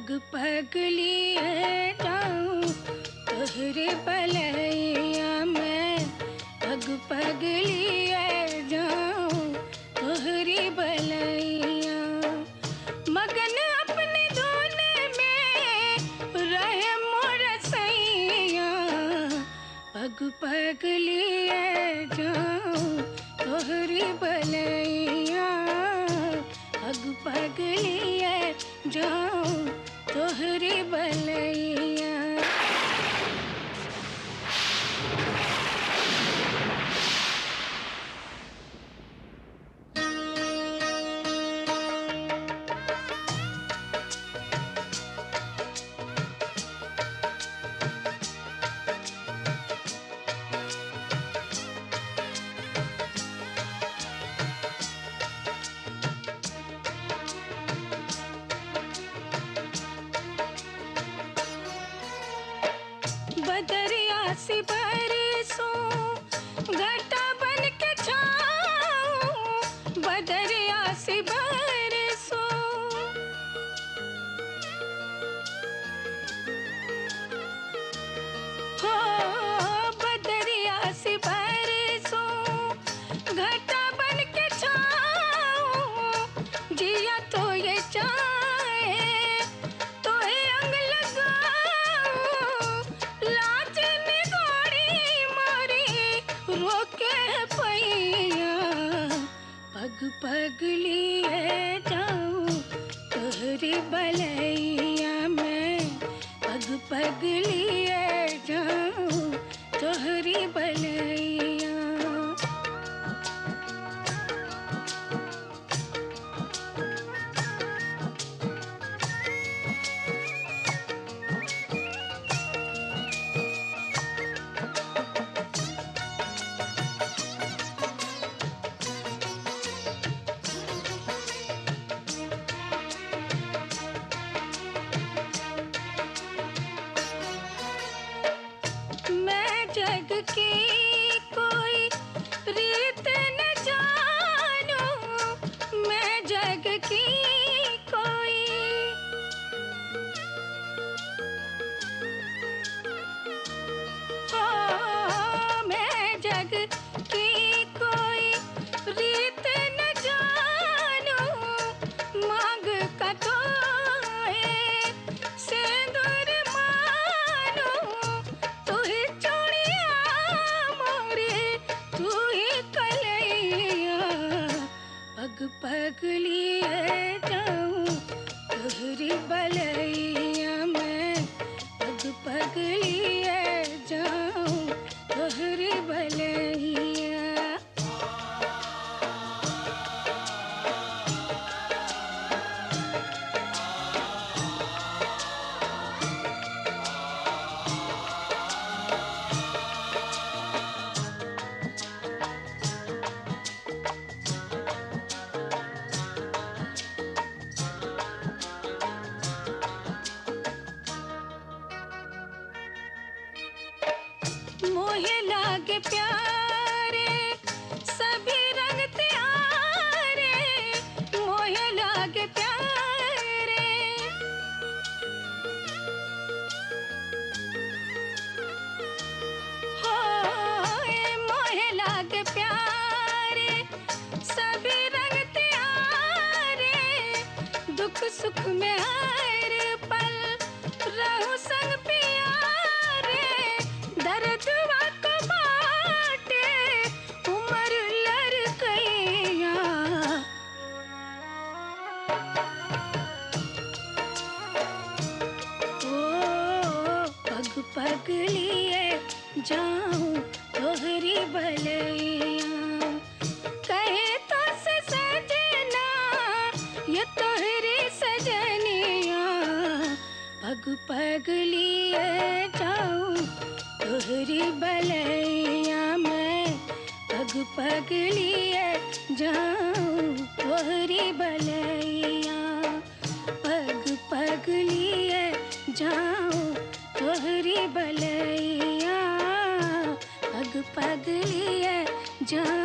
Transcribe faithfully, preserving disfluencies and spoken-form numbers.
पग पग लिए जाऊं तोहरे बलैया में, पग पग लिए जाऊं तोहरी बलैया। मगन अपने धोने में रहे मोर सैया, पग पग लिए जाऊं तोहरी बलैया, पग पग लिए जाऊं तोहरी बलैया। बदरिया से बरसों घटा बन के छाऊं, बदरिया से बरसों हो, बदरिया से बरसों घटा बन के छाऊं, जिया तो ये चाहे तो ये अंग लगाऊं, लाज निगोड़ी मारी रोके पैया, पग पग लिए जाऊं तोहरी बलैया में, पग पग लिए जाऊं तोहरी बलैया। मैं जग की कोई रीत न जानूं, मैं जग की कोई हो, मैं जग की कोई रीत न जानूं, मांग का तो है सिंदूर मानूं, तू ही चूड़िया मोरे तू ही कलैया, पग पग लिए जाऊं तोहरी बलैया में, पग पग लिए जाऊं तोहरी बलैया। मोहे लागे प्यारे सभी रंग त्यारे, मोहे लागे प्यारे हो, मोहे लागे प्यारे सभी रंग त्यारे, दुख सुख में हर पल रहूं संग प्यारे, दर्द को बाटे उमर लड़कैया, ओ पग पग लिए जाऊं तोहरी बलैया। कहे तो से सजना ये तोहरी सजनिया, पग पग लिए जाऊं तोहरी बलैया में, पग पग लिए जाऊं तोहरी बलैया, पग पग लिए जाऊं तोहरी बलैया, पग पग लिए जाऊं